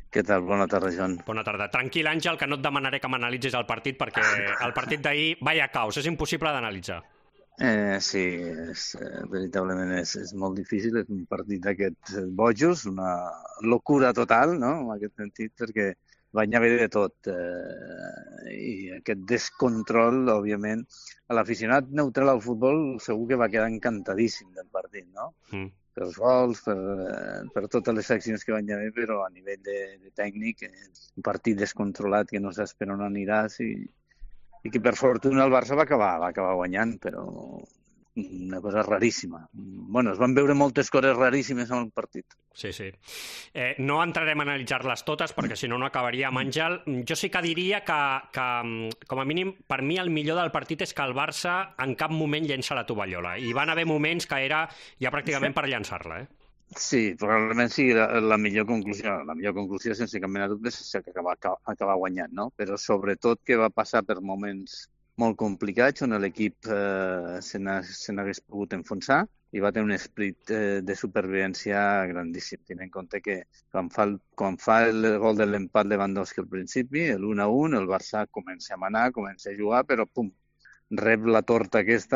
Què tal? Bona tarda, Joan. Bona tarda. Tranquil, Àngel, que no et demanaré que m'analitzis el partit perquè el partit d'ahir, vaya caos, és impossible d'analitzar. Sí, veritablement és molt difícil, és un partit d'aquests bojos, una locura total, no?, en aquest sentit, perquè va haver de tot. I aquest descontrol, òbviament, a l'aficionat neutral al futbol segur que va quedar encantadíssim del partit, no? Pels gols, per totes les accions que van haver, però a nivell de tècnic, un partit descontrolat que no saps per on aniràs i que per fortuna el Barça va acabar guanyant, però una cosa raríssima. Bueno, es van veure moltes coses raríssimes en el partit. Sí, sí. No entrarem a analitzar-les totes perquè si no no acabaríem, Àngel. Jo sí que diria que, com a mínim, per mi el millor del partit és que el Barça en cap moment llença la tovallola. I van haver moments que era ja pràcticament per llançar-la, Sí, probablement sí, la millor conclusió. La millor conclusió, sense cap mena de dubte, és que acabar guanyant, no? Però sobretot que va passar per moments molt complicats on l'equip se n'hagués pogut enfonsar i va tenir un esperit de supervivència grandíssim. Tenint en compte que quan fa el gol de l'empat Lewandowski al principi, l'1-1, el Barça comença a manar, comença a jugar, però pum, rep la torta aquesta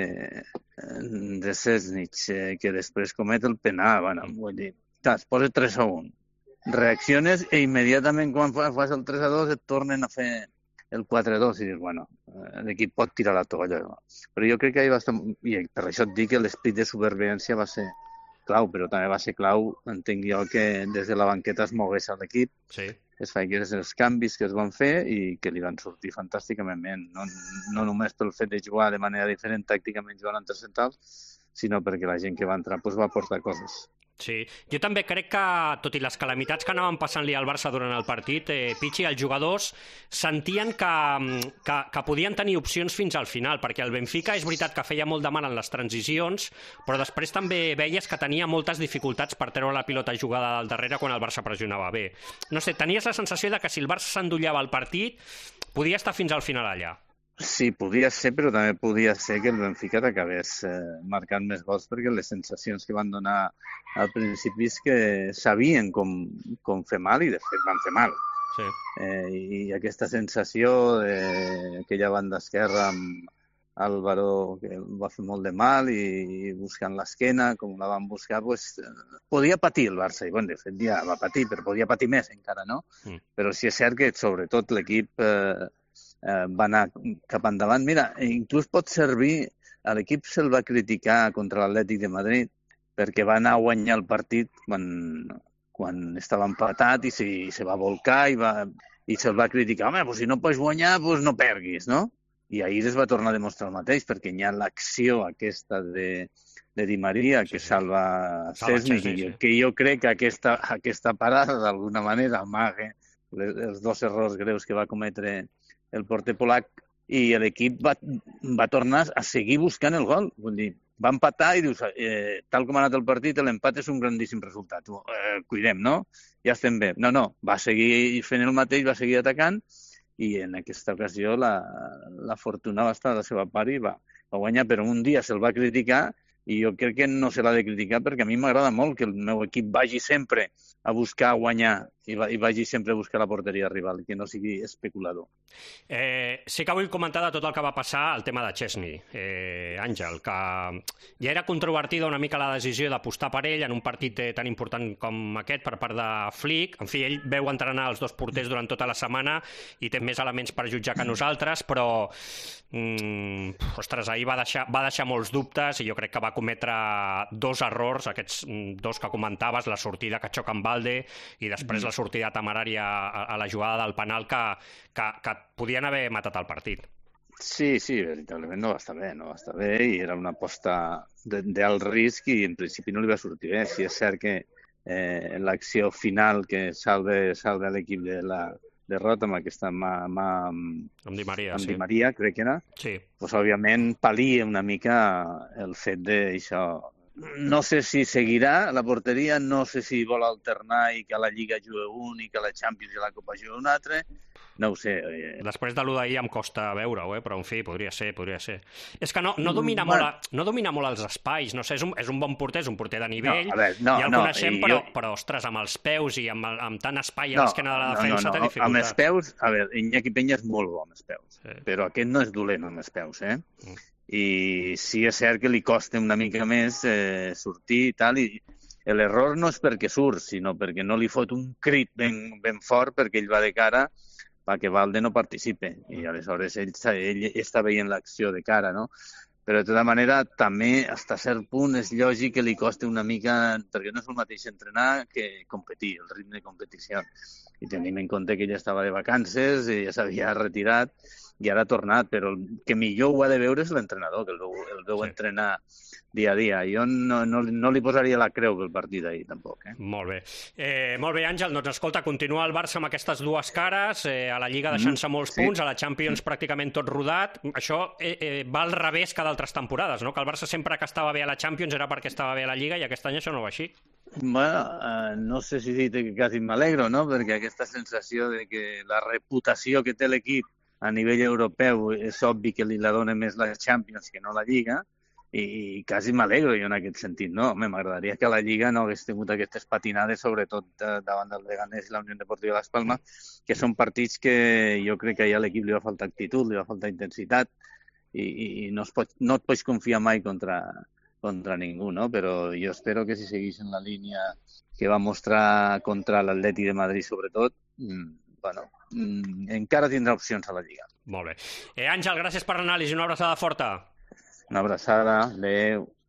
de Sesnich, que després comet el penal. Bueno, vull dir, es posa 3-1. Reacciones i immediatament quan fas el 3-2 et tornen a fer el 4-2 i dius, bueno, l'equip pot tirar la toalla. Però jo crec que va estar... I per això et dic que l'esperit de supervivència va ser clau, però també va ser clau, entenc jo, que des de la banqueta es mogués a l'equip, sí. Es faigués els canvis que es van fer i que li van sortir fantàsticament bé. No només pel fet de jugar de manera diferent tàcticament jugant entre centrals, sinó perquè la gent que va entrar va aportar coses. Sí, jo també crec que, tot i les calamitats que anaven passant-li al Barça durant el partit, Pichi, els jugadors sentien que podien tenir opcions fins al final, perquè el Benfica és veritat que feia molt de mal en les transicions, però després també veies que tenia moltes dificultats per treure la pilota jugada al darrere quan el Barça pressionava bé. No sé, tenies la sensació de que si el Barça s'endollava el partit, podia estar fins al final allà. Sí, podia ser, però també podia ser que el Benfica t'acabés marcant més gols, perquè les sensacions que van donar al principi és que sabien com fer mal i de fet van fer mal. Sí. I aquesta sensació d'aquella banda esquerra amb Álvaro, que va fer molt de mal i buscant l'esquena, com la van buscar, pues, podia patir el Barça. I bueno, de fet ja va patir, però podia patir més encara, no? Però sí és cert que sobretot l'equip va anar cap endavant. Mira, inclús pot servir, a l'equip se'l va criticar contra l'Atlètic de Madrid perquè va anar a guanyar el partit quan estava empatat i se va volcar i se'l va criticar. Home, pues si no pots guanyar, pues no perguis, no? I ahir es va tornar a demostrar el mateix, perquè hi ha l'acció aquesta de Di Maria que salva Szczęsny, que jo crec que aquesta parada d'alguna manera amaga els dos errors greus que va cometre el porter polac, i l'equip va tornar a seguir buscant el gol. Vull dir, va empatar i dius, tal com ha anat el partit, l'empat és un grandíssim resultat. Cuidem, no? Ja estem bé. No, va seguir fent el mateix, va seguir atacant, i en aquesta ocasió la fortuna va estar a la seva part i va guanyar, però un dia se'l va criticar i jo crec que no se l'ha de criticar perquè a mi m'agrada molt que el meu equip vagi sempre a buscar guanyar i vagi sempre a buscar la porteria rival, que no sigui especulador. Sí que vull comentar de tot el que va passar el tema de Szczęsny, Àngel, que ja era controvertida una mica la decisió d'apostar per ell en un partit tan important com aquest per part de Flick. En fi, ell veu entrenar els dos porters durant tota la setmana i té més elements per jutjar que nosaltres, però ostres, ahir va deixar molts dubtes i jo crec que va cometre dos errors, aquests dos que comentaves, la sortida que xoca amb Balde i després la sortida temerària a la jugada del penal que podien haver matat el partit. Sí, veritablement no va estar bé i era una aposta d'alt risc i en principi no li va sortir bé. Sí, és cert que l'acció final que salva l'equip de la derrota amb aquesta amb Di Maria, Di Maria, crec que era, sí. Pues, òbviament palia una mica el fet d'això, No sé si seguirà la porteria, no sé si vol alternar i que a la Lliga jugui un i que a la Champions i a la Copa jugui un altre. No ho sé. Després de l'1 d'ahir em costa veure-ho, però en fi, podria ser. És que no domina Bueno, molt els espais, no sé, és un bon porter, és un porter de no, nivell, a veure, no, ja el no. coneixem, però, ostres, amb els peus i amb tant espai a No, l'esquena de la defensa té Amb els dificultats. peus, a veure, Iñaki Peña és molt bo amb els peus, Sí. però aquest no és dolent amb els peus, I sí és cert que li costa una mica més sortir i tal, i l'error no és perquè surt, sinó perquè no li fot un crit ben fort perquè ell va de cara perquè Valde no participe. I aleshores ell està veient l'acció de cara, no? Però de tota manera també, fins a cert punt, és lògic que li costi una mica, perquè no és el mateix entrenar que competir, el ritme de competició. I tenim en compte que ell estava de vacances, i ja s'havia retirat i ara ha tornat, però el que millor ho ha de veure és l'entrenador, que el veu entrenar dia a dia. Jo no li posaria la creu pel partit d'ahir, tampoc. Molt bé, Àngel. Doncs escolta, continua el Barça amb aquestes dues cares, a la Lliga deixant-se molts punts, a la Champions pràcticament tot rodat. Això va al revés que d'altres temporades, no? Que el Barça sempre que estava bé a la Champions era perquè estava bé a la Lliga i aquest any això no va així. Bueno, no sé si dir que quasi m'alegro, no? Perquè aquesta sensació de que la reputació que té l'equip a nivell europeu és obvi que li la dona més la Champions que no la Lliga, i quasi m'alegro jo en aquest sentit, no? Home, m'agradaria que la Lliga no hagués tingut aquestes patinades, sobretot davant del Leganés i la Unió Deportiva Las Palmas, que són partits que jo crec que ja a l'equip li va faltar actitud, li va faltar intensitat, i no et pots confiar mai contra ningú, no? Però jo espero que si segueixen la línia que va mostrar contra l'Atleti de Madrid, sobretot, encara tindrà opcions a la Lliga. Molt bé. Àngel, gràcies per l'anàlisi. Una abraçada forta. Una abraçada. Adéu.